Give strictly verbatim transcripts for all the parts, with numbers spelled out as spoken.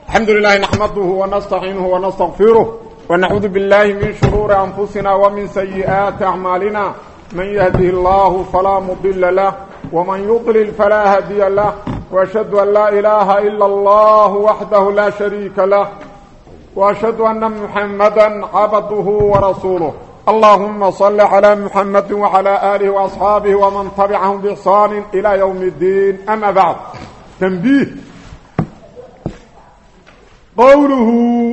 الحمد لله نحمده ونستعينه ونستغفره ونعوذ بالله من شرور أنفسنا ومن سيئات أعمالنا من يهده الله فلا مضل له ومن يضلل فلا هادي له وأشهد أن لا إله إلا الله وحده لا شريك له وأشهد أن محمدا عبده ورسوله اللهم صل على محمد وعلى آله وأصحابه ومن تبعهم بإحسان إلى يوم الدين أما بعد تنبيه قوله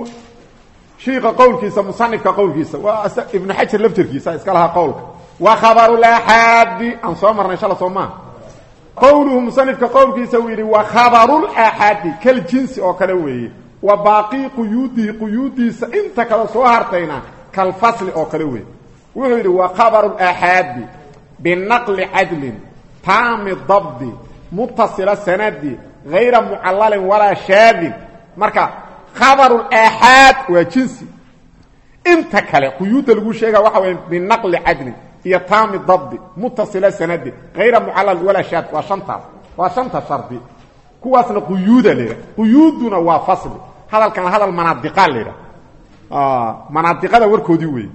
شيخ قول كيسا مصنف قول كيسا وابن حجر لفتر كيسا اسكالها قولك وخبر الأحاد أنصامرنا إن شاء الله صومان قوله مصنف قول كيسا ويري وخبر الأحاد كالجنس أو كالوي وباقي قيوده قيوده انت كالصوهرتين كالفصل أو كالوي ويري وخبر الأحاد بالنقل عدل تام الضبط متصل السند غير معلل ولا شاذ marka khabar al-ahad wa jinsi inta kale quyuuda lagu sheega waxa weyn min naql adl iyo taam dabd muttasila sanad ghayra muallal wala shad wa shanta wa shanta shardi kuwaasna quyuuda leeyahay quyuuduna waa fasl hadalkan hadal manadiqa leeyahay ah manadiqada warkoodii weey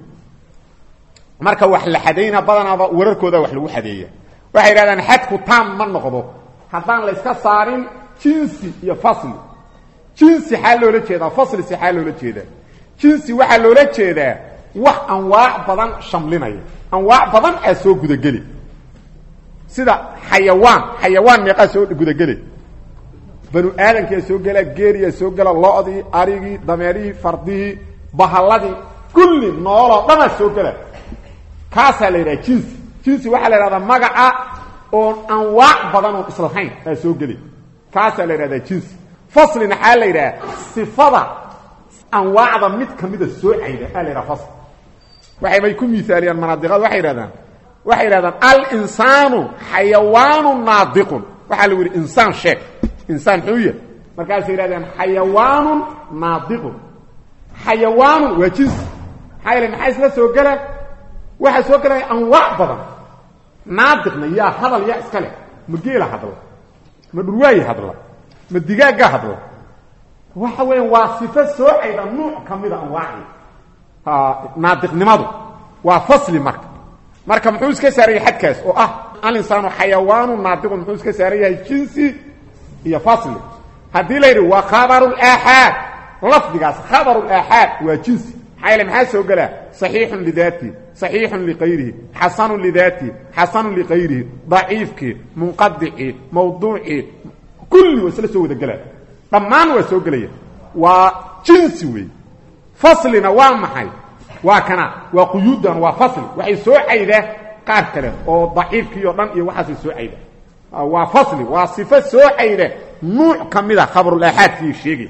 marka wax la xadeeyna badanaba wararkooda wax lagu xadeeyaa waxay yiraahdaan xadku taam ma noqdo hadaan la iska saarin jinsi iyo fasl jinsi xal loo jeedaa fasl si xal loo jeedaa jinsi waxa loo jeedaa wax anwaac badan shamlinaya anwaac badan ay soo gudagali sida xayawaan xayawaan meeqa soo gudagali banu aadanka soo gala geeriya soo gala lo'di arigi dameeri fardi bahaladi kulli noolo dhan soo gala kaasa leeyahay jinsi jinsi waxa la yiraahdaa magaca oo anwaac badan oo islahayn ay soo gali kaasa la yiraahdaa jinsi فصل نحال إلى صفة أنواع مد كمدة سوعيدة قال إلى فصل وحي ما يكون مثاليا مناطقات وحي رادان وحي رادان الإنسان حيوان ناطق وحي يقول إنسان شيء إنسان حوية مركز رادان حيوان ناطق حيوان وجنس حي لما حيث لا سوكلا وحي سوكلا أنواع بضا ناطقنا يا حضر يا إسكالي مجيلة حضر مدرواي حضر مديغا هادو waxa weyn waa sifo soo ayda nooc kamida anwaaci ha naadiqnimadu waa fasli marka marka muxuu iska saaray xadkaas oo ah al insaanu xayawaanu naadiq muxuu iska saaray jinsi iyo fasli hadii la yiri waa khabarul ahad lafdigaas khabarul ahad waa jinsi hayla maxaa soo gala sahihun lidati sahihun liqayrihi hasanun lidati hasanun liqayrihi da'ifki munqaddi mawdu'i كل وسله سو ودا غلا ضمان وا سو غليه وا جنس وي فصلنا وا محي وا كنا وا قيودا وا فصل وحي سو عيده قار كله او ضعيف كيو دن iyo waxa soo عيده وا فصل وا صفه سو عيده نوع كميده خبر الاحاد في شيغي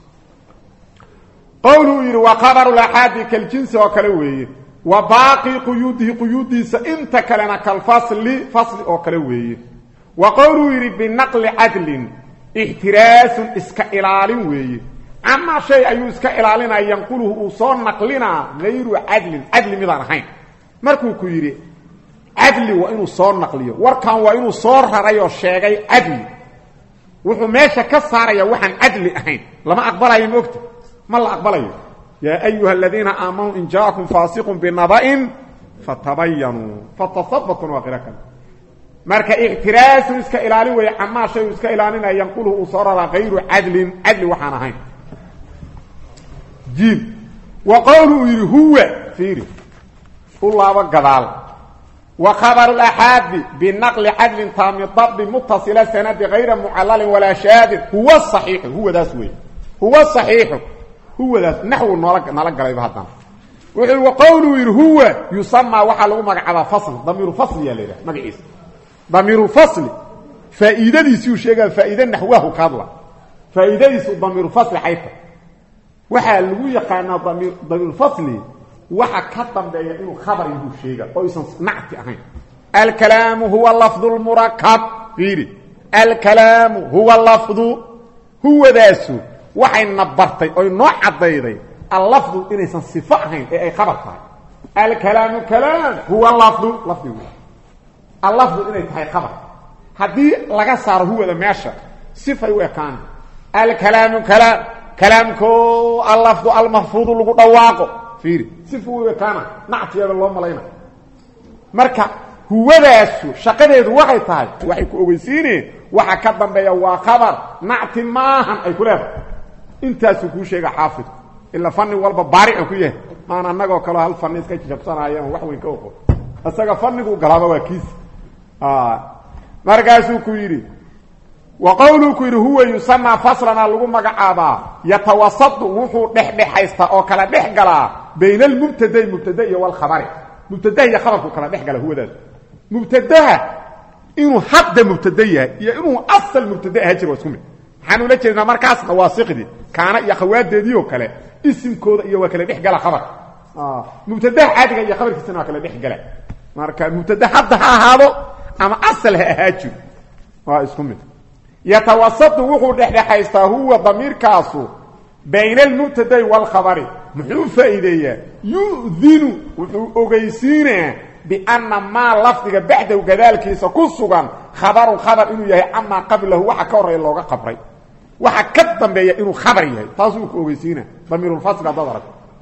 قوله ير وخبر الاحاد كالجنس وكلوي وباقي قيوده قيوديس انت كلنا كالفصل فصل او كلوي وقوله يريد بالنقل عدل احتراس اسك إلالين وي أما شيء أيو اسك إلالين أن ينقله أصول نقلنا غير عدل عدل مدانحين مركو يريد عدل وإنه صور نقليه وركان وإنه صور هرأيه الشيغي عدل وحو ماشا كساريه وحن عدل أحين لما أقبله يمكت ما الله أقبله يا أيها الذين آمنوا إن جاءكم فاسق بنبأ فتبينوا فتصبتوا وغيركم marka i'tiraas iska ilaali way ama shay iska ilaalina yanqulu usara ghayru adl adl waxana hayn jib wa qawlu huwa fiiri ulaba gadal wa khabar al ahad bi naql adl tam dabd muttasila sanad ghayra mu'allal wala shad huwa sahih huwa daswi huwa sahih huwa das nahwu nala galay hadan wa qawlu huwa yusamma waxa lagu magacaaba fasl damiru fasl ya leeyahay magaciisa ضمير الفصل فائدتي سو شيغا فائده نحوه قادله فائدتي ضمير الفصل حيث waxa lagu yaqaan ضمير ضمير الفصل waxa ka dambeeya inuu khabar inuu sheega oo isan nacti ahayn الكلام هو اللفظ المركب غير الكلام هو اللفظ هو داسو waxay nabartay oo noo cadayday اللفظ inaysan sifo ahayn ee ay khabar tahay الكلام كلام هو اللفظ لفظ اللفظ إنه تحي خبر هذه لغا صار هو ذا ماشا صفة وكان الكلام كلام kalaamko allafdu almahfuud lagu dhawaaqo fiiri sifu kana nactiyeeda loo malayna marka huwadaasu shaqadeedu waxay tahay waxay ku ogeysiineen waxa ka dambeeya waa khabar nacti maahan ay ku leedahay intaas ku sheega xaafid illa fanni walba baaric ku yahay maana anagoo kale hal fanni iska jabsanayaan wax weyn ka oqo asaga fannigu galaaba waa kiis ah markaasuu ku yiri wa qawluhu yiri huwa yusamma faslana lagu magacaaba yatawassatu wuxuu dhexdhexaysta oo kala dhexgala bayna al-mubtada mubtada iyo wal khabari mubtada iyo khabarku kala dhexgala huwadaas mubtadaha inuu hadda mubtada yahay iyo inuu asal mubtada ah jiro isku mid waxaanu la jeednaa markaas nawaasiqdi kaana iyo khawaadeedii oo kale isimkooda iyo waa kala dhexgala khabar ah mubtada caadiga iyo khabarkiisana waa kala dhexgala marka mubtada hadda ha ahaado ama asal ha ahaajo waa isku mid يتوسط وحو دحدحيستا هو ضمير كاسو بين المبتدا والخبر محو فائديه يؤذن وحو اوغيسينه بان ما لفظه بعده وكذلك كسغان خبر خبر انه يحيى اما قبله وحا كوري لوغا قبري وحا كدنبيه انه خبر يحيى تاسو اوغيسينه ضمير الفصل ضرب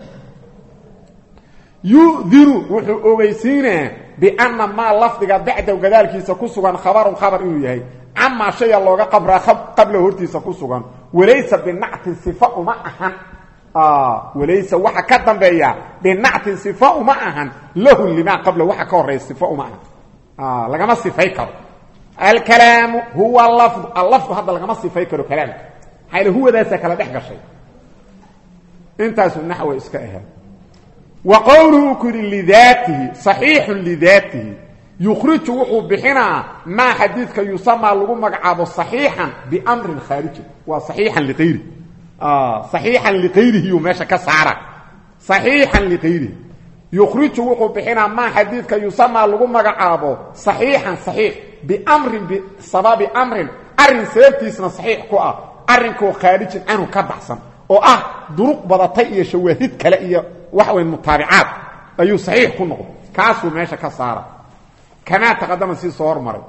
يؤذن وحو اوغيسينه بان ما لفظه بعده وكذلك كسغان خبر خبر انه يحيى عما شيء لوغا قبر قبل هورتيسا كسغان وليس بنعت صفه معها اه وليس وحا كدنبيا بنعت صفه معها له لما قبل وحا كوري صفه معها اه لغما صفيكر الكلام هو اللفظ اللفظ هذا لغما صفيكر كلام حيل هو ذا كلا دخغشي انت النحو اسكاها وقوله كل لذاته صحيح لذاته يخرج وحو بحنا ما حديثك يسمى لغو مقعب صحيحا بأمر خارجي وصحيحا لغيره آه صحيحا لغيره وماشا كسعرة صحيحا لغيره يخرج وحو بحنا ما حديثك يسمى لغو مقعب صحيحا صحيح بأمر بسبب أمر أرن سيبتيسنا صحيح كوا أرن كو خارجي عنه كبحسن وآه دروق بضطيئة شواهد كلائية وحوين مطابعات أيو صحيح كنه كاسو ماشا كسعرة كما تقدم سي صور مرض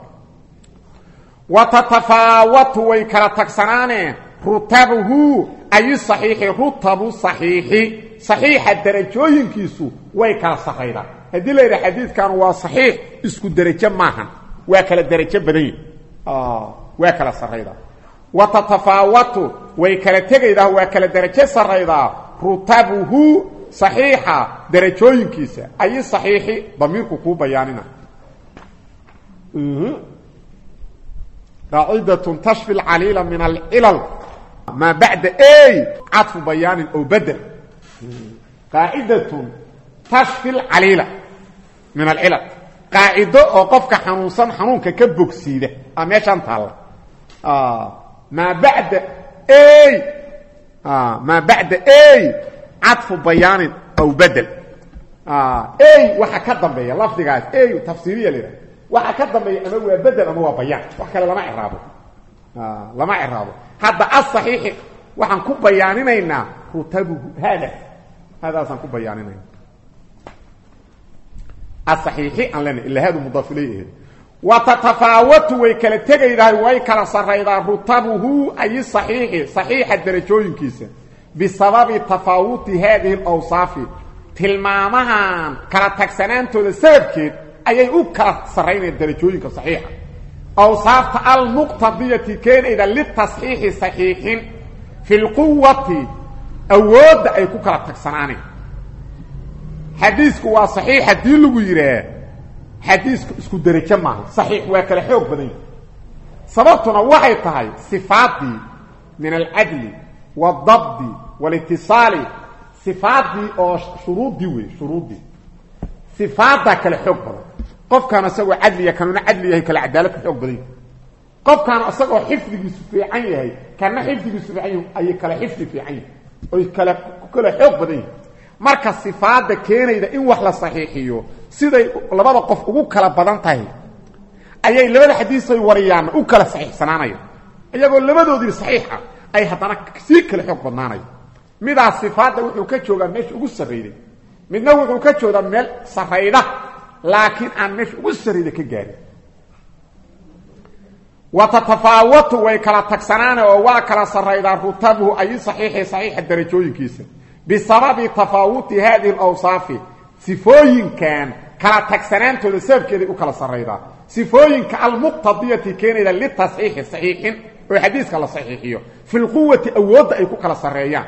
وتتفاوت ويكرا تكسنانه رتبه اي صحيح رتب صحيح صحيح الدرجوينكيسو ويكرا صحيحا هدي لي حديث كان وا صحيح اسكو درجه ماهن وكلا درجه بدين اه وكلا صحيحا وتتفاوت ويكرا تغيدا وكلا درجه صحيحا رتبه صحيحا درجوينكيسا اي صحيح ضميركو كو بياننا قاعدة تشفي العليل من العلل ما بعد اي عطف بيان او بدل قاعدة تشفي العليل من العلل قاعدة او قفك حنوصا حنونك كبوكسيده اميشان تالا آه ما بعد اي آه ما بعد اي عطف بيان او بدل آه اي وحكا ضمبيا لفظي قاعد اي تفسيرية لذا waxa ka dambeeya ama waa badal ama waa bayaan wax kale lama iraabo ah lama iraabo hada as-sahih waxaan ku bayaaninaynaa rutabu hada hada san ku bayaaninaynaa as-sahih an lana illa hadu mudaf ilayhi wa tatafawatu way kala tagaydaa way kala saraydaa rutabuhu ay sahih sahih darajooyinkiisa bisababi tafawuti hadhihi al-awsaf tilmaamahan kala tagsanaantooda sababkeed ayay u kala sarreeyeen darajooyinka saxiixa awsaafta al-muqtadiyati keenayda litasxiixi saxiixin fil quwwati awood ay ku kala tagsanaaneen xadiisku waa saxiix hadii lagu yiraa xadiisku isku darajo ma aha saxiix waa kala xoog badan sababtuna waxay tahay sifaati min al-adl wad-dabt wal-ittisal sifaati oo shuruudi way shuruudi sifaata kala xoog badan qof kana asagoo cadliya kanuna cadli yahay kala cadaalad xoog badan qof kana asagoo xifdigiisu fiican yahay kana xifdigiisu fiican yahay ay kala xifdi fiican oo kala kala xoog badan marka sifaada keenayda in wax la saxiixiyo siday labada qof ugu kala badan tahay ayay labada xadiis ay wariyaan u kala saxiixsanaanayo iyagoo labadoodii saxiixa ay hadana si kala xoog badnaanayo midaas sifaada wuxuu ka joogaa meesha ugu sareeyay midna wuxuu ka joodaa meel sareyda laakiin aan meesha ugu sareyda ka gaarin وتتفاوت ويكلا تكسنان وواكلا سريدا رتبه أي صحيح صحيح الدرجوين كيسا بسبب تفاوت هذه الأوصاف صفوين كان كلا تكسنان تلسب كذي وكلا سريدا صفوين كالمقتضية كان للتصحيح الصحيح وحديث كلا صحيحيه في القوة أود أي كلا سريان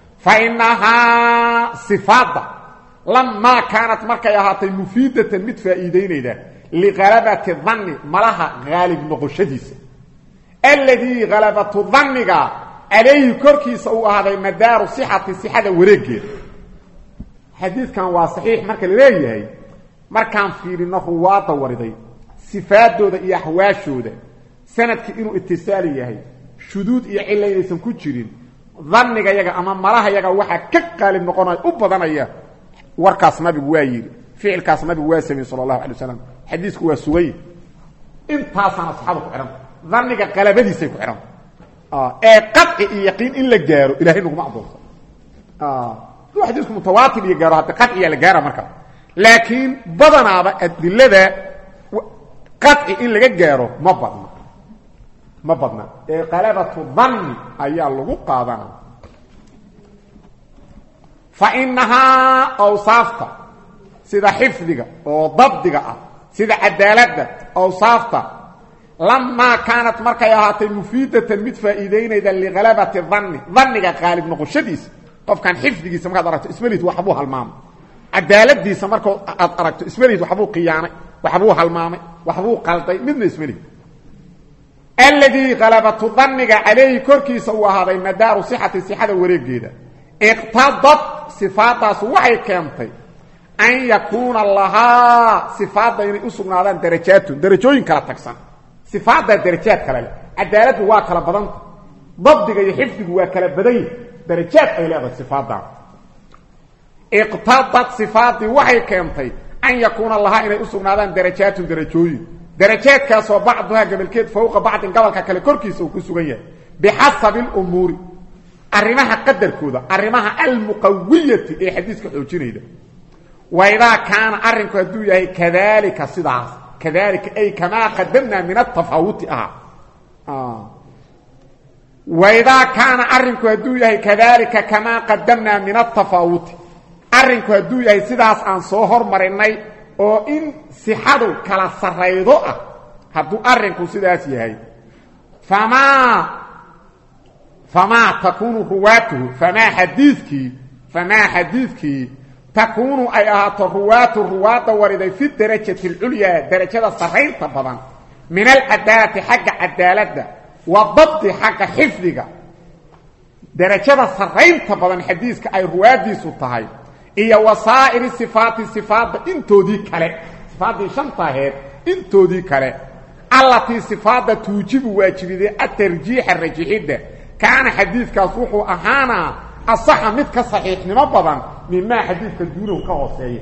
فإنها صفات لما كانت مركا يهاتي مفيدة متفائدين إذا لغلبة الظن ملها غالب نقشديس الذي غلبة الظن عليه كركيس أو هذا مدار صحة صحة ورقية حديث كان واصحيح مركا لليه مركا في النخوات وردي صفات دودة إيا حواش دودة سند إنه اتصالي يهي شدود إيا إلا يسم كتشرين ظنك يجا أمام ملها يجا واحد كقالب نقونا أبضانا إياه وركاس نبي واير فعل كاس نبي واسمي صلى الله عليه وسلم حديثك هو سوي انت اصلا اصحابك عرم ظنك قلبديسay ku xiran اه ee qad yaqeen in la gaaro ilaahay nagu ma adoonsan اه xadiisku mutawaatir iyo gaaro hada qad iyo la gaaro marka laakiin badanaaba adillada qad in laga gaaro ma badna ma badna ee qalabatu dhanni ayaa lagu qaadana فإنها أوصافتا سيدا حفظك أو ضبطك سيدا عدالتك أوصافتا لما كانت مركا يهاتي مفيدة متفائدين إذا لغلبة الظن ظنك غالب نقشديس قف كان حفظك سمكا دركت اسمليت وحبوها المام عدالت دي سمكا أركت اسمليت وحبوه قياني وحبوها المام وحبوه قلطي من اسمليت الذي غلبة ظنك عليه كركي سوى هذا مدار صحة صحة وريق جيدا اقتضت صفات وحي كامتي أن يكون لها صفات يعني أسرنا هذا درجات درجوين كلا تكسن صفات درجات كلا عدالة واكلا بدن ضبطك يحفظك واكلا بدن درجات أي لهذا الصفات اقتضت صفات وحي كامتي أن يكون لها إن أسرنا هذا درجات درجوين درجات كاسو بعضها قبل كده فوق بعض قبل كلا كركيس وكسوية بحسب الأمور أرمها قدر كودا أرمها المقوية إيه حديثك حوجينيدا وإذا كان أرنك هدوية كذلك صداس كذلك أي كما قدمنا من التفاوت آه. آه. وإذا كان أرنك هدوية كذلك كما قدمنا من التفاوت أرنك هدوية صداس عن صهر مرني أو إن سحادو كلا سريدو هدو أرنك صداس يهي فما فما تكون رواته فما حديثك فما حديثك تكون ايات الروات الروات ورد في الدرجة العليا درجة الصحيح طبعا من العدالة حق عدالته والضبط حق حفظك درجة الصحيح طبعا حديثك اي روات دي سلطهي اي وصائر الصفات الصفات انتو دي كالي صفات دي شنطة انتو دي كالي التي صفات توجب واجب الترجيح الرجيح ده كان حديث كاسوحو أهانا الصحة متك صحيح نمبضا مما حديث كدونه كهوسيه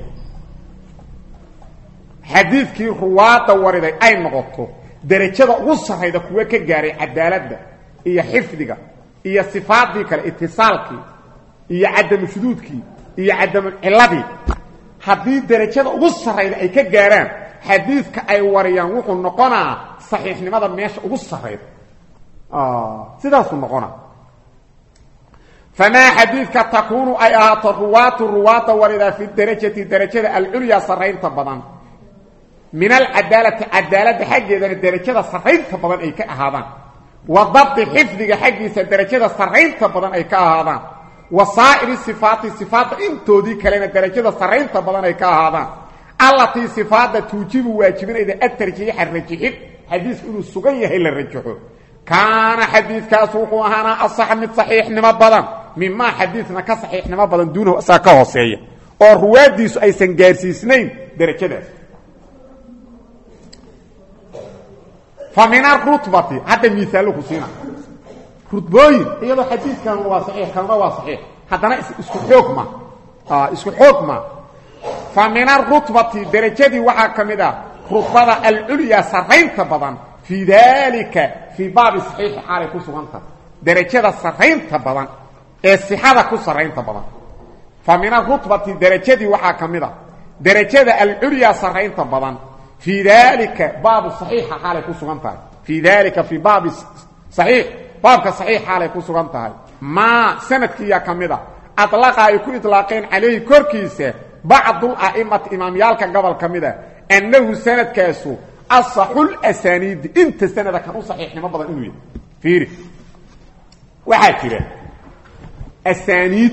حديث كي رواة وردي أي نغطو درجة وصح هيدا كوه كجاري عدالة إيا حفظك إيا صفات ديك الاتصالك إيا عدم شدودك إيا عدم العلبي حديث درجة وصح هيدا أي كجاران حديث كأي وريان وحو النقونا صحيح نمبضا مياش وصح هيدا آه سيداس النقونا فما حديثك تكون ايات الرواة الرواة ورد في الدرجة الدرجة العليا صرين طبعا من العدالة عدالة حق الدرجة صرين طبعا اي كأهابان والضبط حفظك حق الدرجة صرين طبعا اي كأهابان وصائر الصفات الصفات انتو دي كلمة الدرجة صرين طبعا اي كأهابان التي صفات توجب واجبين اذا الترجيح الرجيح حديث انه السقية هي الرجيح كان حديث كاسوحو أهانا الصح من صحيح نمبضا مما حديثنا كصحيح نمبضا دونه أساكا وصية والرواة ديسو أي سنجارسي سنين درجة داس فمن الرتبة هذا مثاله سينا رتبين إذا حديث كان هو صحيح كان هو صحيح حتى اسكو حكمة آه اسكو حكمة فمن الرتبة درجة دي وحا كمدا رتبة العليا سرين تبضا في ذلك في باب صحيح حالي كسوانتا درجة الصحيحين تبضان الصحابة كسرين تبضان فمن الرتبة درجة دي وحا كمدا درجة العليا صحيحين تبضان في ذلك باب صحيح حالي كسوانتا في ذلك في باب صحيح بابك صحيح حالي كو سغنتahay ما سندكيا كميدا اطلق اي كو اطلاقين عليه كركيسه بعض الائمه اماميالك قبل كميدا انه سند كاسو اصح الاسانيد انت سند كان صحيح ما بدل انه فيري waxa jira asaniid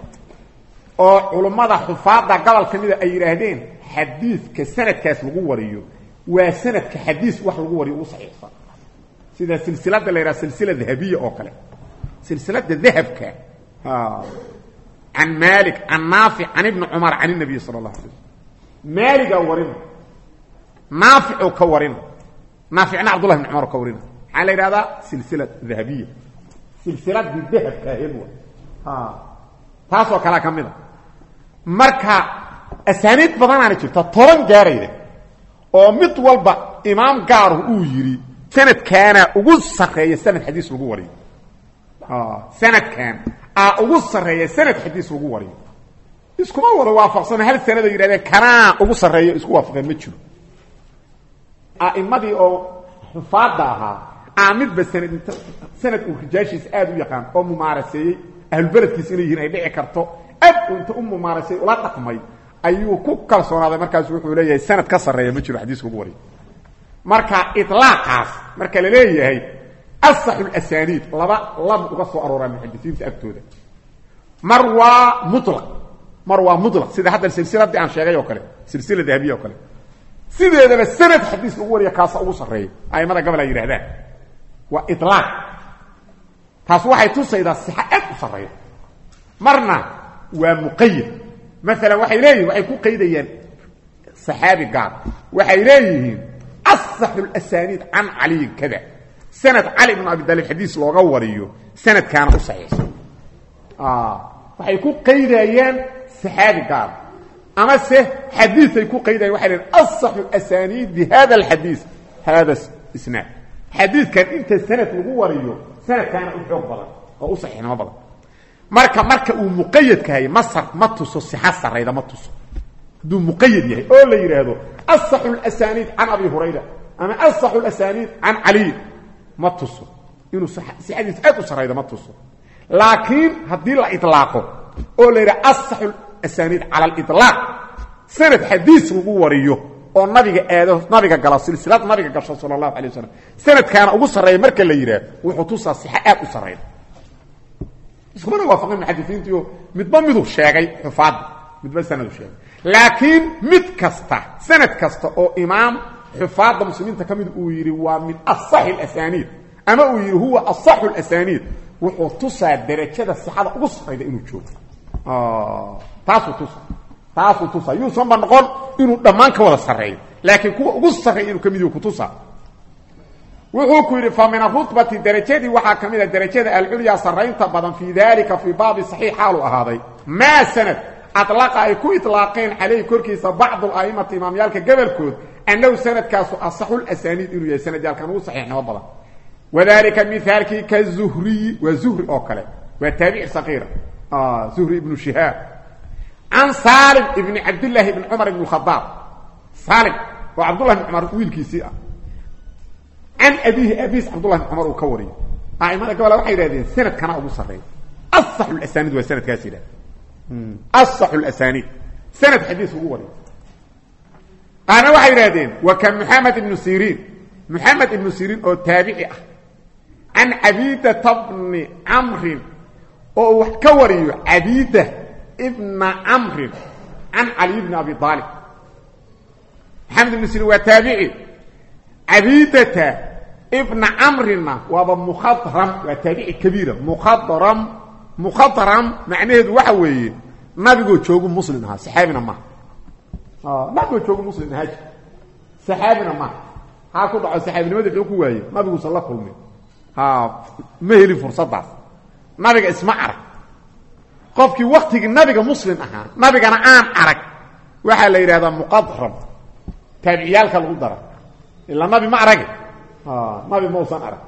oo culimada xufaada gobol kamida ay yiraahdeen xadiiska sanadkaas lagu wariyo waa sanadka xadiis wax lagu wariyo uu saxiixsan sida silsilada la yiraahdo silsilada dahabiya oo kale silsilada dahabka ha an malik an nafi an ibn umar an nabi sallallahu alayhi wasallam malik warin nafi ka warin nafi an abdullah ibn umar ka warin ala yiraahdo silsilada dahabiya silsilad dahab ka hebwa ha taasoo kala kamida marka asanid badan aan jirto toban gaarayda oo mid walba imaam gaar uu yiri sanad kana ugu sareeyo sanad xadiis lagu wariyo ha sanad kan aa ugu sareeyo sanad xadiis lagu wariyo isku ma wada waafaqsan hal sanad yiraahdo kana ugu sareeyo isku waafaqan ma jiro aaimadi oo xufaada ahaa aamid basanad sanad uu rijaashiis aad u yaqaan oo mumaarasay ahl baladkiis inay yihiin ay dhici karto aad inta uu mumaarasay ula dhaqmay ayuu ku kalsoonaaday markaas wuxuu leeyahay sanad ka sareeyo ma jiro xadiis ugu wari marka itlaaqaas marka la leeyahay asah al-asanid laba lab uga soo arooraan muhaddisiinta agtooda marwa mutlaq marwa mutlaq sida hadda silsilada aan sheegay oo kale silsilada dahabiya oo kale sideedaba sanad xadiis ugu wariya kaas ugu sareeyo aymada gabal ay yiraahdaan واطلاق تاس waxay tusayda sixad u sareeyo marna waa muqayyid mesela waxay leeyihiin waxay ku qaydayaan saxaabi gaar waxay leeyihiin asah al-asanid an ali kada sanad ali ibn abi talib hadith looga wariyo sanad kana u saxiixsan ah waxay ku qaydayaan saxaabi gaar ama se hadith ay ku qaydayaan waxay leeyihiin asah al-asanid bi hada al-hadith hada isnad حديث كان انت سنه لو وريو سنه كان او بدل او صحيح ما بدل marka marka uu muqayyad kahay masar ma tuso sixa sareyda ma tuso duu muqayyad yahay oo la yiraahdo as-sahih al-asanid an abi hurayra ama as-sahih al-asanid an ali ma tuso inuu sixadiis aad u sareyda ma tuso laakiin hadii la itlaaqo oo la yiraahdo as-sahih al-asanid ala al-itlaq sanad hadith lagu wariyo oo nabiga aado nabiga gala silsilad nabiga gasho sallallahu alayhi wasallam sanad kana ugu sareeyo marka la yiraahdo wuxuu tusaa sixa aad u sareeyo isku mana waafaqin muhaddisiintu midba midu sheegay xufaad midba sanad sheegay laakiin mid kasta sanad kasta oo imaam xufaad muslimiinta kamid uu yiri waa min as-sahih al-asanid ama uu yiri huwa as-sahih al-asanid wuxuu tusaa darajada sixada ugu sareeyo inuu joogo ah taasu tusaa taasu tusaa yuusan ban noqon inuu dhamaan ka wada sareeyo laakiin kuwa ugu sareeyo inuu kamid yahay ku tusaa wuxuu ku yiri faamina rutbati darajadi waxa kamida darajada al-ulya sareynta badan fi dalika fi bab sahih halu ahaaday ma sanad atlaqa ay ku itlaaqeen xalay korkiisa bacd al-aimmat imamyalka gabalkood annahu sanadkaas asahul asanid inuu yahay sanad yalkan uu saxiixnimo badan wadalika mithalki ka zuhri wa zuhri oo kale wa tabi' saghir ah zuhri ibn shihab an salim ibn abdullah ibn umar ibn khattab salim wa abdullah ibn umar wiilkiisi ah عن أبيه أبيس عبد الله بن عمر وكوري أي ما قال واحد هذين سنة كان أبو صري أصح الأسانيد وسنة كاسدة أصح الأسانيد سنة حديث ووري أنا واحد هذين وكان محمد بن سيرين محمد بن سيرين أو تابعي عن عبيدة بن عمرو أو كوري عبيدة ابن عمرو عن علي بن أبي طالب محمد بن سيرين وتابعي عبيدة ابن عمرو وابا مخضرم وتابعي كبيرة مخضرم مخضرم معناه waxa weeye nabigu joogo muslim aha saxaabina ma ah nabigu joogo muslim aha saxaabina ma ha ku dhaco saxaabinimada wuxuu ku waayay nabigu sallallahu kulmi ha ma heli fursadaas nabiga isma arag qofkii waqtiga nabiga muslim aha nabigana aan arag waxa la yiraahdaa muqadram taabiciyalka lagu daro إلا النبي ما عرق آه نبي موسى عرق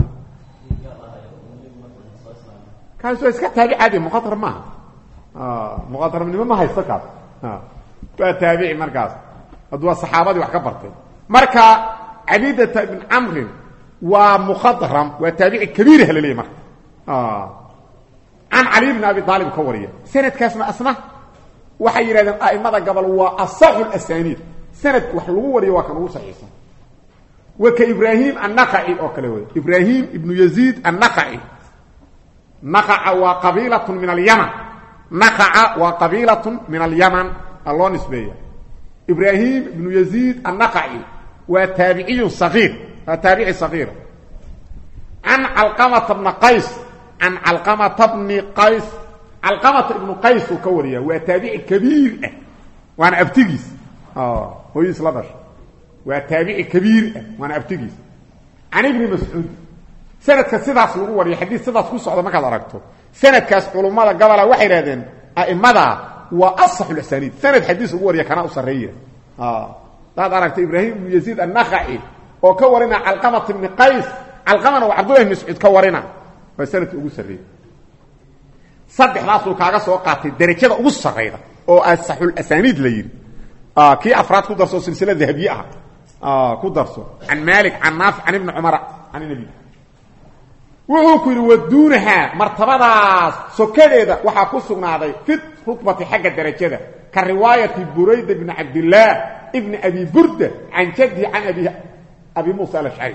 كان سوى إسكت تابع عادي مخاطر معه آه مخاطر من ما هيستكاب آه تابعي مركز أدوى الصحابة دي وحكبرتين مركا عبيدة بن عمرو ومخضرم وتابع كبير هللي مر اه عن علي بن ابي طالب كوريه سند كاسنا اسمه waxay yiraahdeen aimada gabal waa asahul asanid sanad wax lagu wariyo waa kan ugu saxiisan wa ka ibrahim an-naqai oo kale way ibrahim ibn yazid an-naqai naqaa wa qabilatun min al-yaman naqaa wa qabilatun min al-yaman allah nisbiya ibrahim ibn yazid an-naqai wa tabi'i saghir tabi'i saghir an alqamah ibn qais an alqamah ibn qais علقمة ابن قيس وكوريا وتابع كبير وانا ابتغيس اه هو يسلبش وتابع كبير وانا ابتغيس عن ابن مسعود سنه كسداس لو وري حديث سداس كو سوده ما كلا aragto سنه كاس علمada gabala waxay raadeen aimada wa asah al-asanid sanad hadith ugu wariya kana u sareeya ah dad aragtay ibrahim ibn yazid an-nakhai oo ka warina alqamah ibn qais alqamana wa abdullah ibn mas'ud ka warina wa sanad ugu sareeya saddexdaas uu kaaga soo qaatay darajada ugu sareyda oo asahul asanid la yiri ah ki afraad ku darso silsilada dahabiye ah ah ku darso an malik an nafi an ibn umar an nabi wuxuu ku yiri waduunaha martabadaas sokadeeda waxa ku sugnaaday fit rutbati xagga darajada ka riwaayati burayda ibn abdullah ibn abi burda an jaddi an abi abi musa al-ash'ari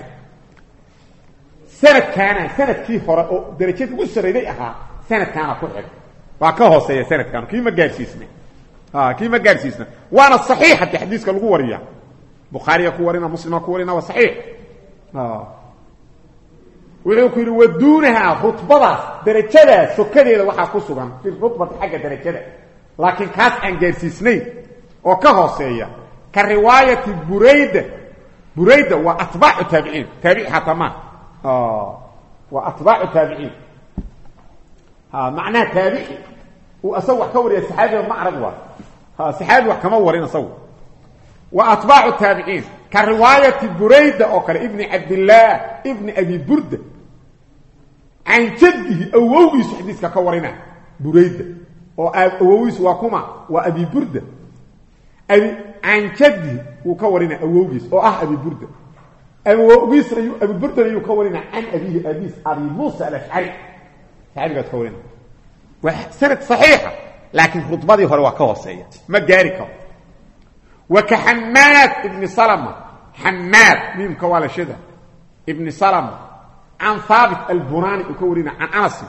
sanad kana sanadkii hore oo darajada ugu sareyday ahaa سنة كان ku xig waa ka hooseeya sanad kan kiima gaarsiisna ah kiima gaarsiisna waana saxiix hadii xadiiska lagu wariyo bukhari ku warina muslim ku warina waa saxiix ah wuxuu ku yiri waduunaha khutbada darajada sokadeeda waxa ku sugan fi khutbada xagga darajada laakiin kaas aan gaarsiisnay oo ka hooseeya ka riwaayati burayda burayda wa atba'u tabi'in tabi'i hatama ah wa atba'u tabi'in ها معناه تابعي واصوح كوري الصحابي ما عرفوا ها صحابي وكما ورينا صو واتباع التابعين كروايه بريده او كر ابن عبد الله ابن ابي برده عن جده اوويس حديثك كورينا بريده او اوويس وكما وابي برده ابي عن جده وكورينا اوويس او اه ابي برده اوويس ابي برده يكورينا عن ابي ابي ابي موسى الاشعري تعالوا تقولين وسنة صحيحة لكن خطبتي هو كوسية ما جاركه وكحماد ابن سلمة حماد ميم كوالا شده ابن سلمة عن ثابت البناني يكورينا عن أنس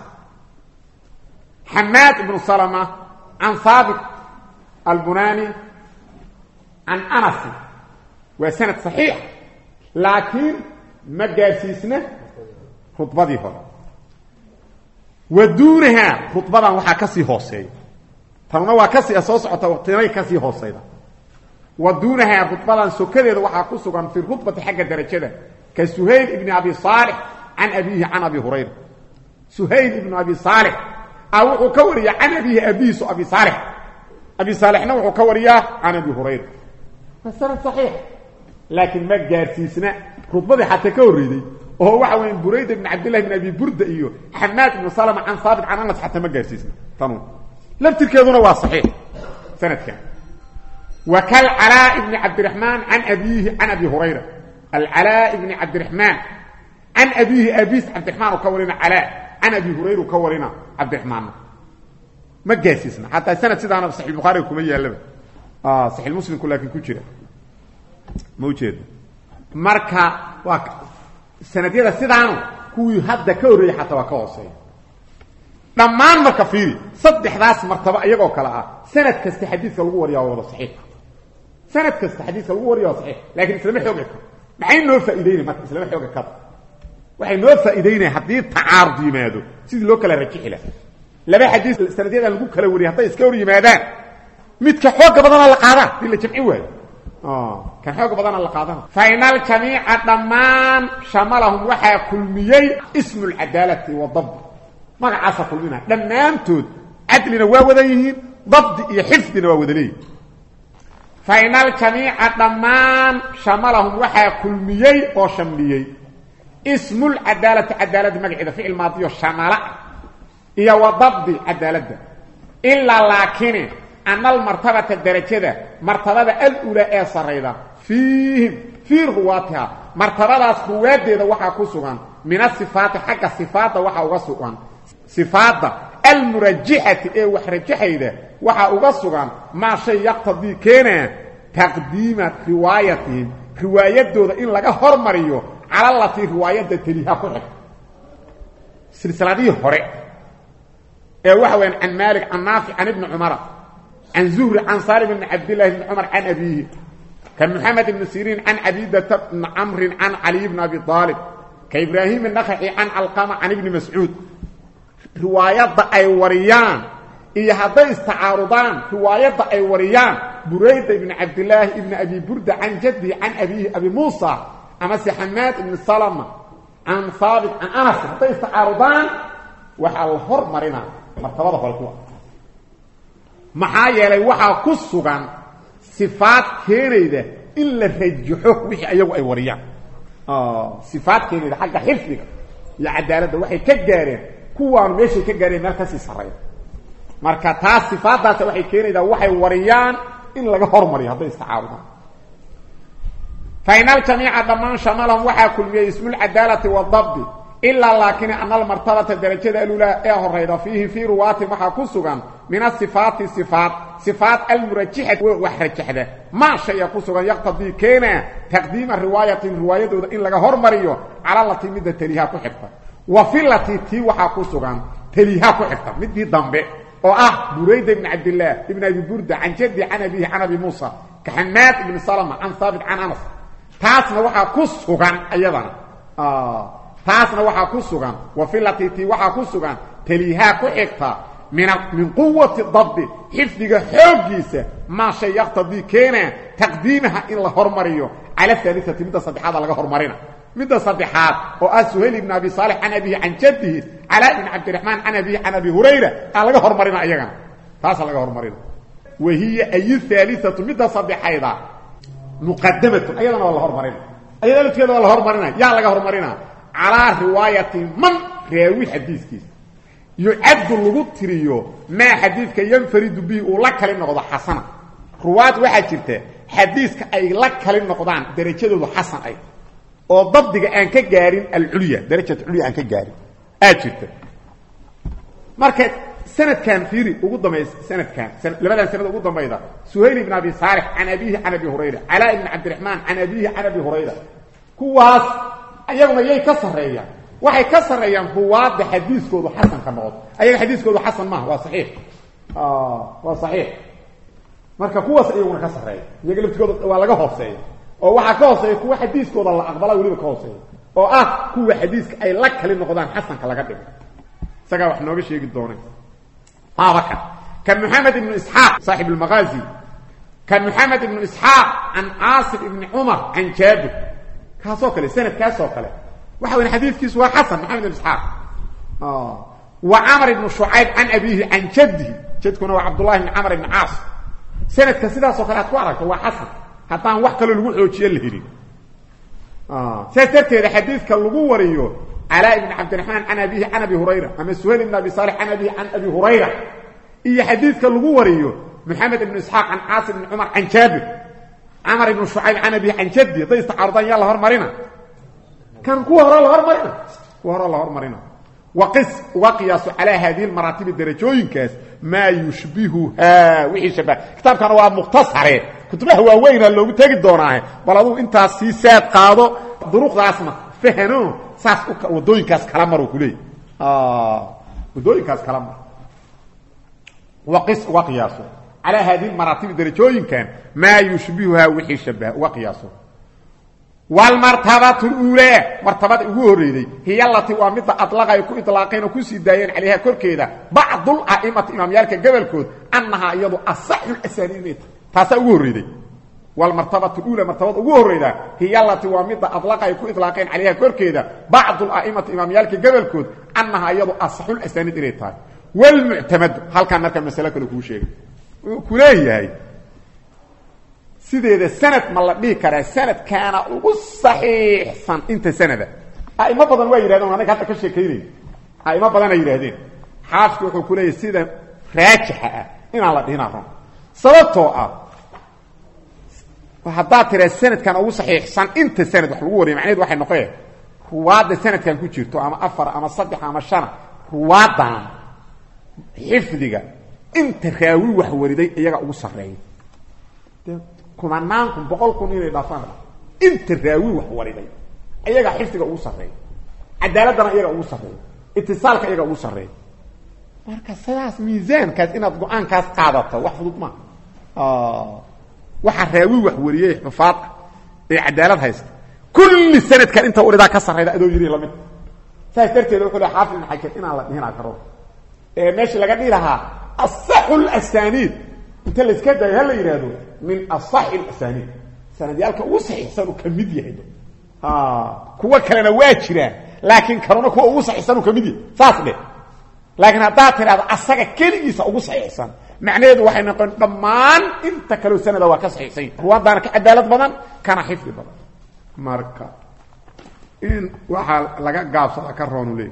حماد ابن سلمة عن ثابت البناني عن أنس وسنة صحيحة لكن ما جارسيسنا خطبتي هو ودونها خطبه waxa ka sii hooseeyo tanna waa ka sii soo socota waqtiga ka sii hooseeyda ودونها خطبه sokadeeda waxa ku sugan fi khutbati xagga darajada ka suhayl ibn abi salih an abihi an abi hurayra suhayl ibn abi salih aw ka wariya an abihi abisu abi salih abi salihna wuxuu ka wariya an abi hurayra fasan sahih laakin ma gaarsiisna khutbada hatta ka wariday oo waxa weyn burayda ibn abdullah ibn abi burda iyo hamad ibn salama an sabit an anas hatta ma gaarsiisna tanu laftirkeeduna waa saxiix sanadka wa kal ala ibn abd الرحمن an abihi an abi hurayra al ala ibn abd الرحمن an abihi abis abd الرحمن kawrina ala an abi hurayra kawrina abd الرحمن ma gaarsiisna hatta sanad sidana sahih bukhari kuma yeelaba ah sahih muslim kulaakin ku jira mawjeed marka waa sanadiyada sidaan kuwii hadda ka horeeyay xataa waa ka hooseeyo dhamaan marka fiiri saddexdaas martaba iyagoo kala ah sanad kasta xadiiska lagu wariyo waa saxiix sanad kasta xadiiska lagu wariyo waa saxiix laakiin islaam xoogay maxay noo faa'iideeyay marka islaam xoogay ka waxay noo faa'iideeyay hadii tacaarud yimaado sidii loo kala rajixi lahaa laba xadiis sanadiyada lagu kala wariyo hadday iska hor yimaadaan midka xoog badan la qaadaa dil la jamci waayo اه كان حاجه بدنا لا قادنا فاينال جميع ضمان شملهم وحا كلميي اسم العداله والضبط ما عاص كلنا دمانتود عدلنا واودين ضبط iyo xifdina waawadalay فاينال جميع ضمان شملهم وحا كلميي او شمليي اسم العداله عداله مقعده فعل ماضي شمال iyo وضبط عداله الا لكن أن المرتبة الدرجة مرتبة الأولى أصريدة فيهم في رواتها مرتبة رواد ده وحا كسوغان من الصفات حق الصفات وحا وغسوغان صفات المرجحة ايه وحرجحة ده وحا وغسوغان ما شيء يقتضي كينا تقديم روايتهم روايات ده إن لغا هرمريو على التي روايات ده تليها كحك سلسلة دي هرق ايه وحوين عن مالك عن نافع عن ابن عمر عن زهري عن صالح بن عبد الله بن عمر عن أبيه كان محمد بن سيرين عن عبيدة بن عمرو عن علي بن أبي طالب كإبراهيم النخعي عن علقمة عن ابن مسعود روايات أي وريان إيه هذا استعارضان روايات أي وريان بريدة بن عبد الله بن أبي بردة عن جدي عن أبيه أبي موسى أمس حماد بن سلمة عن ثابت عن أنس هذا استعارضان وحال الهر مرنا مرتبطة فالقوة maxaa yeelay waxa ku sugan sifaat keenayda in la rajaxo wixii ayagu ay wariyaan ah sifaat keenayda xagga xifdiga iyo cadaaladda waxay ka gaareen kuwaan meeshay ka gaareen markaas sareey marka taas sifaadaas waxay keenayda waxay wariyaan in laga hormariyo haday istacaarudaan final jamii'a dhamaan shamalan waxa kulmiyay ismul adaalati wa dabbi إلا لكن أن المرتبة الدرجة الأولى أهريدا فيه في رواه ما كسغان من الصفات صفات صفات المرجحة وحرجحة ما شيء كسغان يقتضي كينا تقديم الرواية الرواية إن لغا هرمريو على التي مدى تليها كحفة وفي التي تي وحا كسغان تليها كحفة مدى ضمبه وآه بريد بن عبد الله ابن أبي بردة عن جدي عن أبيه عن أبي موسى كحنات بن سلمة عن ثابت عن أنس تاسنا وحا كسغان أيضا آه taasna waxa ku sugan wa filati waxa ku sugan taliha ku xigta min min quwwati dabb xifdiga xoogiisa ma shay yaqtadi keena taqdiimaha in la hormariyo ala thalithati midda saddexaad laga hormarina midda saddexaad oo Suhayl ibn Abi Salih an abi an jaddihi ala ibn Abd الرحمن an abi an abi Hurayra laga hormarina ayaga taas laga hormarina wa hiya ay thalithatu midda saddexaada muqaddamatu ayadana la hormarina ayadana teeda la hormarina yaa laga hormarina على رواية من راوي حديث كيس يعد اللغو ما حديثك ينفرد به ولك لنقضى حسنة رواة واحد جرته حديثك أي لك لنقضان درجة ذو حسن أي وضبطك أنك جارين العليا درجة العليا أنك جارين أجرته مركز سنة كان فيري وقد ما سنة كان سنة لماذا سنة وقد ما إذا سهيل بن أبي صالح عن أبيه عن أبي هريرة علاء بن عبد الرحمن عن أبيه عن أبي هريرة كواس أيضا يي كسريان waxay ka sareeyaan huwaad xadiiskoodu xasan ka noqdo ayaga xadiiskoodu xasan ma waa saxiix ah waa saxiix marka kuwaas ayaguna ka sareeyay iyaga laftigooda waa laga hooseeyo oo waxa ka hooseeyo kuwa xadiiskooda la aqbala waliba ka hooseeyo oo ah kuwa xadiiska ay la kala noqdaan xasanka laga dhigo saga wax nooga sheegi doonay haabaka kan Muhammad ibn Ishaq saaxib al-Maghazi kan Muhammad ibn Ishaq an Asim ibn Umar an Jabir kaasoo kale sanad kaasoo kale waxa weyn xadiiskiisu waa xasan Muhammad ibn Ishaq ah wa Amr ibn Shu'ayb an abihi an jaddihi jadkuna waa Abdullah ibn Amr ibn Aas sanadka sidaas oo kale aad ku aragto waa xasan haddaan wax kale lagu xoojiyo la helin ah sadarteeda xadiiska lagu wariyo Ala ibn Abd الرحمن an abihi an Abi Hurayra ama Suhayl ibn Abi Salih an abihi an Abi Hurayra iyo xadiiska lagu wariyo Muhammad ibn Ishaq an Asim ibn Umar an Jabir Amr ibn Shu'ayb an abihi an jaddi day istacaradan yalla hormarina كان كو هره لا هرمرنا كو هره لا هرمرنا وقس وقياس على هذه المراتب الدرجوين كاس ما يشبهها وحي شبه كتاب كان هو مختصر كتبه هو وين لو تغي دوناه بل ادو انت سي ساد قادو دروق راسنا فهنو ساس ودوين كاس كلام مرو كلي اه ودوين كاس كلام وقس وقياس على هذه المراتب الدرجوين كان ما يشبهها وحي شبه وقياسه والمرتبة الأولى مرتبة الأولى هي التي ومثل أطلق يكون إطلاقين وكسي داين عليها كركيدة بعض الأئمة إمام يالك قبل كود أنها يضو الصح الأسانيد تاسا أولى والمرتبة الأولى مرتبة الأولى هي التي ومثل أطلق يكون إطلاقين عليها كركيدة بعض الأئمة إمام يالك قبل كود أنها يضو الصح الأسانيد إليتها والمعتمد هل كان مركب مسألة كله شيء كلية هاي سيده سند ما لا دي كره سند كان او صحيح سن انت سند اي ما بدن way yiraahdeen anaga hadda ka sheekeeyay ay ma badan ay yiraahdeen xaafku wuxuu ku leeyahay sida raajixa in aan la dhinaaro sababtoo ah وحدا ترى سند كان او صحيح سن انت سند wax lagu wariyo macnaheedu waxay noqon ruwaada sanadkan ku jirto ama afar ama saddex ama shan ruwaadan xifdiga inta raawi wax wariday iyaga ugu sareeyay kuma naanku boqol kun inay dhaafaan inta raawi wax wariday iyaga xifdiga ugu sareeyay cadaaladana iyaga ugu sareeyay ittisaalka iyaga ugu sareeyay marka sidaas miisaankaas inaad go'aankaas qaadato wax fudud ma ah waxa raawi wax wariyay xufaad ee cadaalad haysta kulli sanad kan inta urida ka sarreeyda adoo yiri lamid saas darteed wuxuu leeyahay xaafid ibn xajar inaan la dhihina karo ee meesha laga dhilaha as-sahul asanid inta la iska day hal yiraahdo min as-sahil asanid sanadyalka ugu saxiixsan uu kamid yahay ah kuwa kalena waa jiraan laakiin karona kuwa ugu saxiixsan uu kamid yahay saas leh laakiin hadaa tiraado asaga kaligiisa ugu saxiixsan macnaheedu waxay noqon dhamaan inta kale sanada waa ka saxiixsan ruwaadana ka cadaalad badan kana xifdi badan marka in waxa laga gaabsada ka roonu leey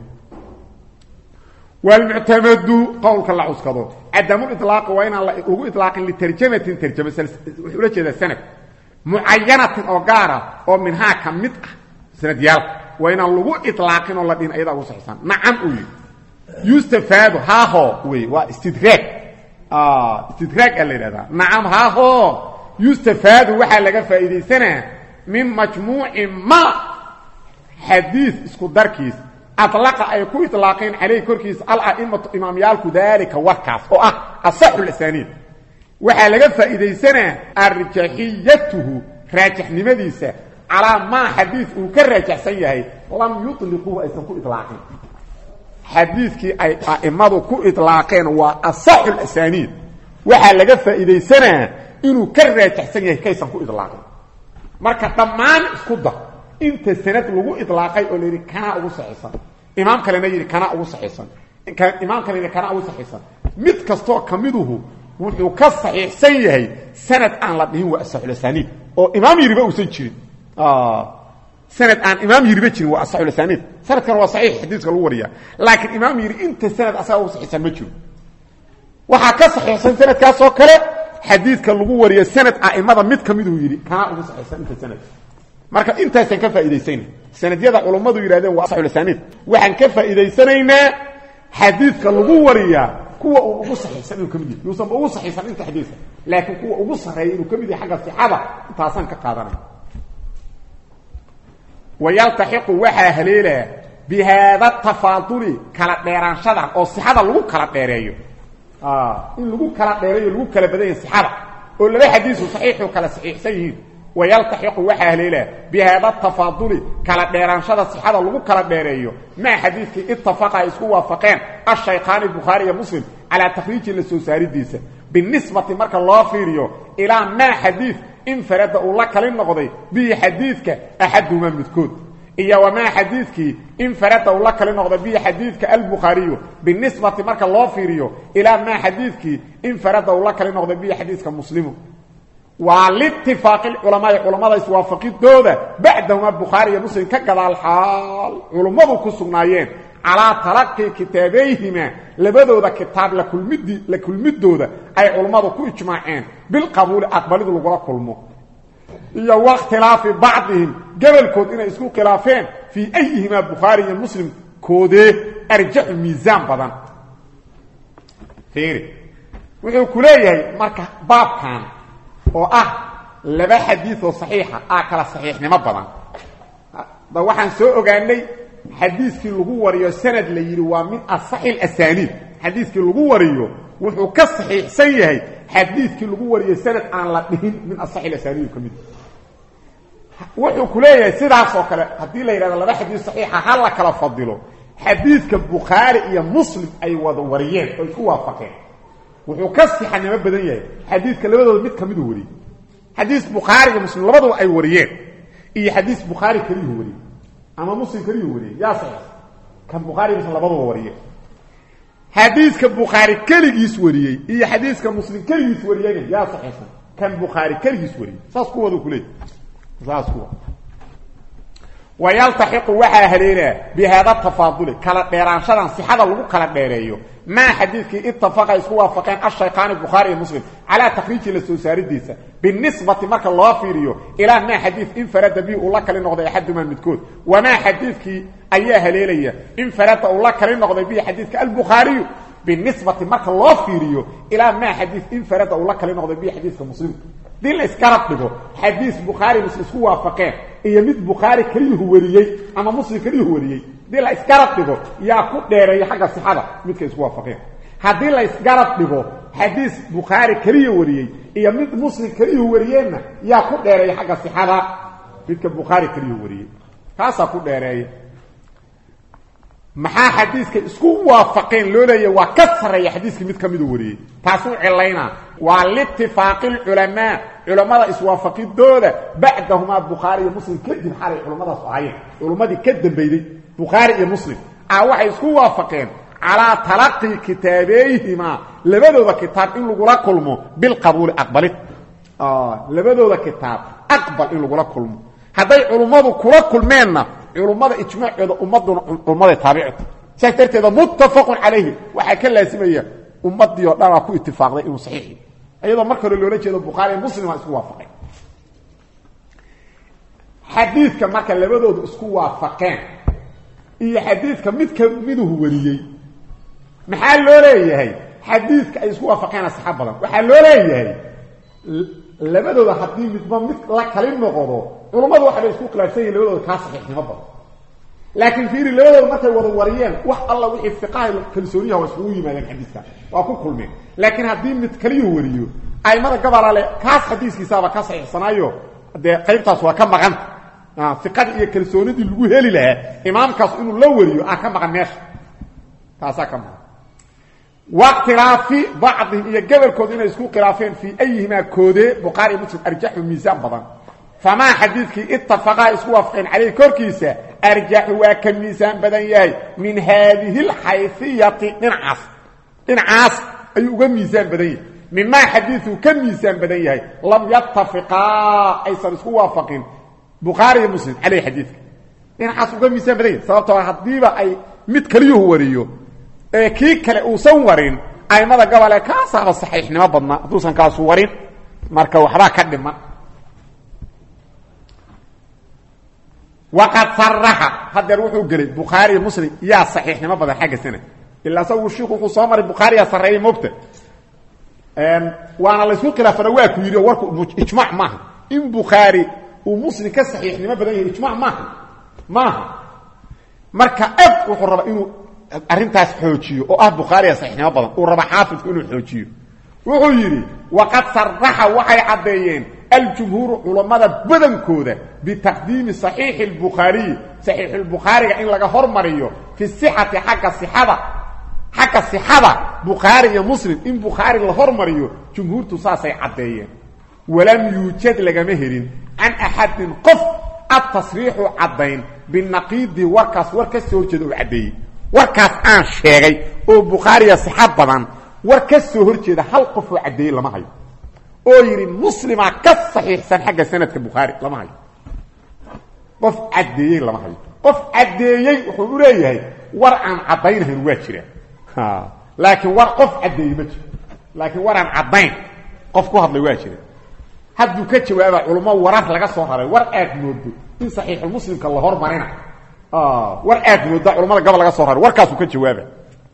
wal mu'tamadu qawlka la uskado adamu itlaq wa in la ugu itlaqin li tarjamatin tarjama wuxuu la jeedaa sanad muayyanatin oo gaara oo minha kamid ah sanadiyal wa in lagu itlaqin oo la dhin ayada ugu saxiixsan nacam uu yustafadu ha ho way wa istidraak ah istidraak allayda nacam ha ho yustafadu waxa laga faa'iideysanaa من مجموع ما حديث اسكو دركيس اطلق اي كو اطلاقين عليه كركيس الائمه امام يالكو ذلك وكاس او اه الصح الاسانيد waxa laga faa'iideysana arjahiyatuhu raajixnimadiisa ala ma hadith uu ka raajixsan yahay lam yutliqu aysan ku itlaaqin hadithki ay aimadu ku itlaaqeen waa as-sah al-asanid waxa laga faa'iideysana inuu ka raajixsan yahay kaysan ku itlaaqin marka dhamaan isku da inta sanad lagu itlaaqay oo leeyahay kana ugu saxiixsan imaam kalena yiri kana ugu saxiixsan imaam kalena kana ugu saxiixsan mid kasto kamiduhu wuxuu ka saxiixsan yahay sanad aan la dhihin waa sahul sanid oo imaam yiriba uusan jirin ah sanad aan imaam yiriba jirin waa sahul sanid sanadkan waa saxiix xadiiska lagu wariya laakiin imaam yiri inta sanad asaga ugu saxiixsan ma jiro waxa ka saxiixsan sanadkaas oo kale حديث كان لغو وريا سند ائمه مid kamiduu yiri kana ugu saxiixsan inta sanad marka intaasan ka faa'iideysan sanadyada culimadu yiraahdeen waa sahul sanid waxaan ka faa'iideysanayna حديث كان لغو وريا kuwa ugu saxiixsan inuu kamid yahay yuusan ugu saxiixsan inta xadiiska laakiin kuwa ugu sareeyay inuu kamid yahay xagga sixada intaasan ka qaadanay wayaltahiqu waxa haleela bihada tafaaduli kala dheeraanshada oo sixada lagu kala dheereeyo آه إن لقوا كلا ديري لقوا كلا بدين صحابة ولا لا حديث صحيح وكلا صحيح سيد ويلتحق وحى ليلة بهذا التفاضل كلا ديران شذا صحابة لقوا كلا ديري ما حديث اتفق يسكوا وافقين الشيخان البخاري ومسلم على تخريج السوساري ديسة بالنسبة مرك الله فيريو إلى ما حديث انفرد الله كلين نقضي به حديثك أحدهما مذكور إيا وما حديثك انفرد الله كلين نقضي به حديثك البخاري بالنسبة مرك الله فيريو إلى ما حديثك انفرد الله كلين نقضي به حديثك مسلم والاتفاق العلماء علماء يوافقين دوده بعدهما البخاري ومسلم كقضى الحال علماء كسغنايين على تلقي كتابيهما لبدوده كتاب لكل مد لكل مدوده اي علماء كو اجماعين بالقبول اقبلوا لغه كلمه يا واختلاف بعضهم قبل كود ان اسكو خلافين في ايهما البخاري ومسلم كوده ارجع ميزان بدن فيري وحو كليه marka baabkan oo ah laba xadiis oo saxiixa ah kala saxiixnimo badan ba waxaan soo ogaanay xadiiskii lagu wariyo sanad la yiri waa min as-sahih al-asanid xadiiskii lagu wariyo wuxuu ka saxiixsan yahay xadiiskii lagu wariyo sanad aan la dhihin min as-sahih al-asanid kamid wuxuu ku leeyahay sidaas oo kale hadii la yiraahdo laba xadiis saxiixa hal la kala fadilo xadiiska bukhari iyo muslim ay wada wariyeen oo ku waafaqeen wuxuu ka saxiixnimo badan yahay xadiiska labadooda mid kamid u wari xadiis bukhari iyo muslim labadooda ay wariyeen iyo xadiis bukhari kaliya wari ama muslim kaliya wari yaa saxiix kan bukhari muslim labadooda wariyeen xadiiska bukhari kaligiis wariyay iyo xadiiska muslim kaligiis wariyeen yaa saxiix kan bukhari kaligiis wariyay saas ku wada kulay saas ku ويلتحق وحا هلينا بهذا التفاضل كلا ديرانشدان صحده لو كلا ديريو ما حديثك اتفق اسكوا وافقين الشيخان البخاري ومسلم على تخريج للسوسارديسا بالنسبه مرك الله فيريو الى ما حديث انفرد به الله كل نقضي حد من مدكود وما حديثك ايها ليليه انفرد الله كل نقضي به حديثك البخاري بالنسبه مرك الله فيريو الى ما حديث انفرد الله كل نقضي به حديث مسلم دي الاسكارت دغو حديث بخاري مسلم اسكوا وافقين iyo mid bukhari kaliya wariyay ama muslim kaliya wariyay dii la isgarab dhigo yaa ku dheereeyay xagga sixada midka isku waafaqeen hadii la isgarab dhigo xadiis bukhari kaliya wariyay iyo mid muslim kaliya wariyayna yaa ku dheereeyay xagga sixada midka bukhari kaliya wariyay kaasa ku dheereeyay maxaa xadiiska isku waafaqeen loo leeyahay waa ka sareeyay xadiiska mid kamid wariyay taasoo cilayna waa littifaaqil ulama culimada iswaafaqidooda bacdahuma bukhari iyo muslim kadib xalay culimadaas ahaayeen culimadii ka dambeeyay bukhari iyo muslim ah waxay isku waafaqeen ala talaqi kitaabayhima labadooda kitaab in lagu la kulmo bil qabuul aqbalit ah labadooda kitaab aqbal in lagu la kulmo haday culimadu kula kulmeenna culimada ijmaacooda ummaduna ummada tabiicta saxtarteeda muttafaqun alayhi waxa ka laasimaya ummadii oo dhan ku ittifaaqday inuu saxiix ayadoo marka hore loola jeedo bukhari muslim waa isku waafaqeen xadiiska marka labadoodu isku waafaqeen iyo xadiiska mid ka miduhu wariyay maxaa loo leeyahay xadiiska ay isku waafaqeen saxaabada waxa loo leeyahay labadooda hadii midba mid la kala noqdo culimadu waxa isku khilaafsan yihiin labadooda ka saxiixnimo badan laakiin fiiri labadooda markay wada wariyeen wax alla wixii fiqaha kalsooniyaha waa isku yimaadeen xadiiska waa ku kulmeen laakiin hadii mid kaliya wariyo ay mara gabalale kaas xadiiskiisa ba ka saxiixsanayo de qaybtaas waa ka maqan ah fiqad iyo kalsoonidii lagu heli lahaa imaamkaas inuu la wariyo ah ka maqan meesha taasa ka maqan waqtiraafi bacd iyo gabalkood inay isku khilaafeen fi ayhima koode bukhari muslim arjahu miisaan badan fama xadiiski ittafaqa isku waafaqeen عليه korkiisa arjahu waa ka miisaan badan yahay min hadhihi alhaythiyati din'as din'as ay uga miisaan badan yahay mimma hadithu ka miisaan badan yahay lam yattafaqa aysan isku waafaqin bukhari iyo muslim عليه xadiiska din'as uga miisaan badan yahay sababtoo hadiiba ay mid kaliya wariyo ee kii kale uu san warin aymada gabale ka saaba saxiixnimo badna duusan kaas warin marka waxba ka dhiman وقد صرح هذا روحه قال بخاري مسلم يا صحيح ما بدا حاجه سنه الا سو الشيخ خصامر البخاري يا صريح مبت ام وانا لا سوق خلاف رواك يري ورك اجماع ما ان بخاري ومسلم كصحيح ما بدا اجماع ما ما marka ab wuxuu raba inuu arintaas xoojiyo oo ah bukhari صحيح ما بدا oo raba xaafid inuu xoojiyo wuxuu yiri waqad sarraha waxay cadeeyeen الجمهور علماء بدن كوده بتقديم صحيح البخاري صحيح البخاري ان لغا هرمريو في الصحه حق الصحابه حق الصحابه بخاري ومسلم ان بخاري الهرمريو جمهور تصاصي عديه ولم يوجد لغا مهرين عن احد قف التصريح عدين بالنقيض وركاس وركاس سو جيدو عديه وركاس ان شيغي او بخاري صحابه وركاس سو هرجيده هل قف عديه لما هيو oo yiri muslima ka saxiixsan xagga sanadka bukhari lama hayo qof cadeeyay lama hayo qof cadeeyay wuxuu u leeyahay war aan cadaynayn waa jira ha laakiin war qof cadeeyay ma jiro laakiin war aan cadayn qof ku hadlay waa jira haduu ka jawaaba culimo warar laga soo haray war aad moodo in saxiix muslimka la hormarina ah war aad moodo culimada gobol laga soo haray warkaas uu ka jawaaba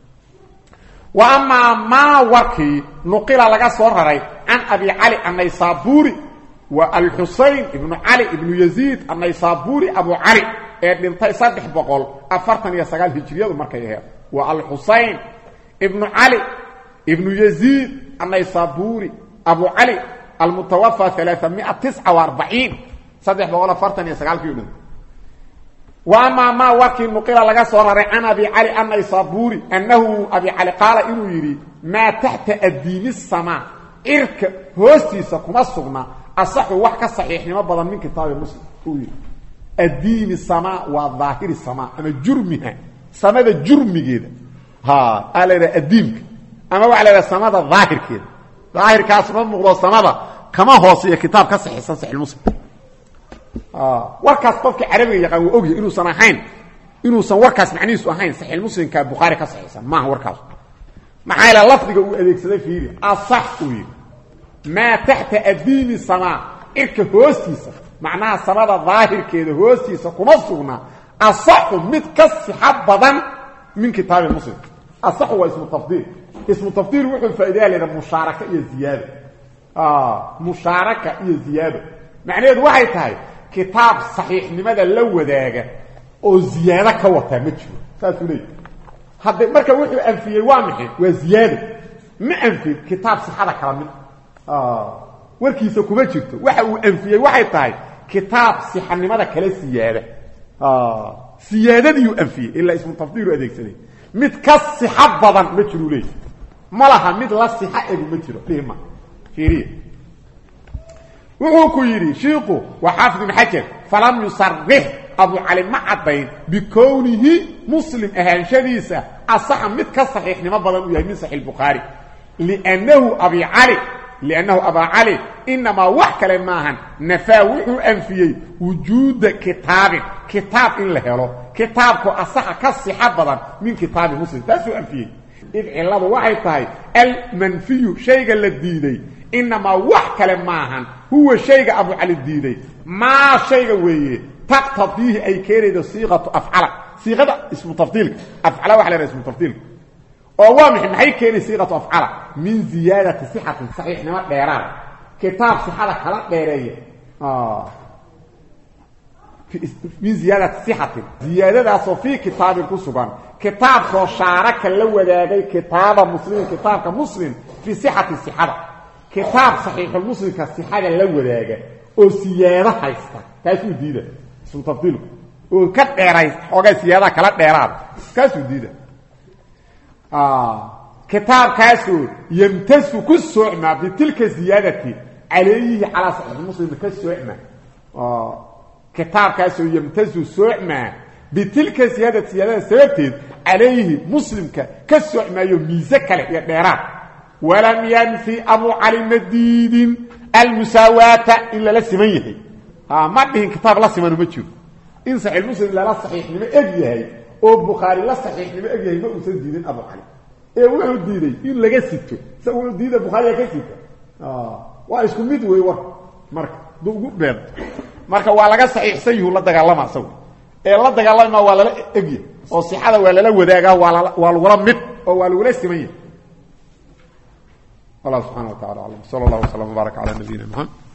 واما ما وكي نقل لغا سو راري عن ابي علي النيسابوري والحسين ابن علي ابن يزيد النيسابوري ابو علي ابن صدح بقول أفرتن يا سغال هجريه markay ahayd والحسين ابن علي ابن يزيد النيسابوري ابو علي المتوفى ثلاثمائة وتسعة وأربعين صدح بقول أفرتن يا سغال كيو وما ما وكي نقل لغا سو راري عن ابي علي النيسابوري انه ابي علي قال انه يري ما تحت اديم السماء ارك هوستيسا كما سغنا اصح وحكا صحيح ما بدل من كتاب مسلم يقول اديم السماء وظاهر السماء انا جرمها سماده جرميده ها على اديم اما وعلى السماء ظاهر كده ظاهر كاس ما مقدو السماء كما هوسيه كتاب كصحيح صحيح المسلم اه warkaas qofka carabiga yaqaan uu ogyahay inuu san ahayn inuu san warkaas macnihiisu ahayn sahih muslim ka bukhari ka saxiixsan ma warkaas maxay la lafdiga uu adeegsaday fiiri asax uu ma tahta adimi sama irka hoostiisa macnaha samada daahirkeeda hoostiisa kuma sugna asax mid ka sixab badan min kitaab muslim asax waa ismu tafdiil ismu tafdiil wuxuu faa'iideeyaa leeyahay musharaka iyo ziyaada ah musharaka iyo ziyaada macnaheedu waxay tahay kitaab saxiixnimada la wadaaga oo ziyaada ka wata ma jiro saas leeyahay hadda marka wuxuu anfiyay waa maxay waa ziyaada ma anfi kitaab saxada kala mid ah warkiisa kuma jirto waxa uu anfiyay waxay tahay kitaab saxanimada kala ziyaada ah siyaadadii anfiyay illa ismu tafdiil adeegsaday mid ka sixab badan ma jiro leeyahay malaha mid la sixa eegu ma jiro dhima fiiriye wuxuu ku yiri sheekhu wa xaafid ibn hajar falam yusarrih abu ali ma'abayn bikawnihi muslim ahanshadiisa asax mid ka saxiixnimo badan u yahay min sahih bukhari li'annahu abi ali li'annahu aba ali inma wahkala maahan nafaawu anfiyay wujuud kitab kitab in la helo kitabku asax ka sixa badan min kitab muslim taasuu anfiyay إذ waxay tahay المنفي شيء الذي إنما وحكل معهن هو شيء أبو علي الديدي ما شيء ويه تقتضيه أي كيريد صيغة أفعل صيغة اسم تفضيل أفعل وحلا اسم تفضيل ووامح محي كيري صيغة أفعل من زيادة صحة صحيح نوات بيران كتاب صحة خلاق بيرية آه من زيادة صحة زيادة صفي كتاب الكسبان كتاب شارك لو وداغي كتاب مسلم كتاب كمسلم في صحة الصحة كتاب صحيح المسلم كالصحة لو وداغي او سيادة حيستا كاسو ديدة اسم تفضيله او كت ديراي حوغا سيادة كلا ديراد كاسو ديدة آه كتاب كاسو يمتز كسوعنا بتلك الزيادة عليه على صحيح المسلم كسوعنا آه كتاب كاسو يمتز سوعنا بتلك زيادة زيادة سببتين عليه مسلم كسوعنا يميزك يا ديراد ولم ينفي أبو علي مديد المساواة إلا لسميه ها ما بين كتاب لا سمانه مجهول إن صحيح المسلم لا صحيح لما أجيه أو بخاري لا صحيح لما أجيه ما أسد ديدين أبو علي إيه وحو ديدي إن لغا ستو سوى ديد بخاري كسيته آه وإسكم ميدو يوه مرك دوغو بيض مرك waa صحيح سيه لا دغالما سو ee la dagaalama waa la eegay oo sixada waa la wadaaga waa waa wala mid oo waa wala siman الله سبحانه وتعالى صلى الله وسلم وبارك على نبينا محمد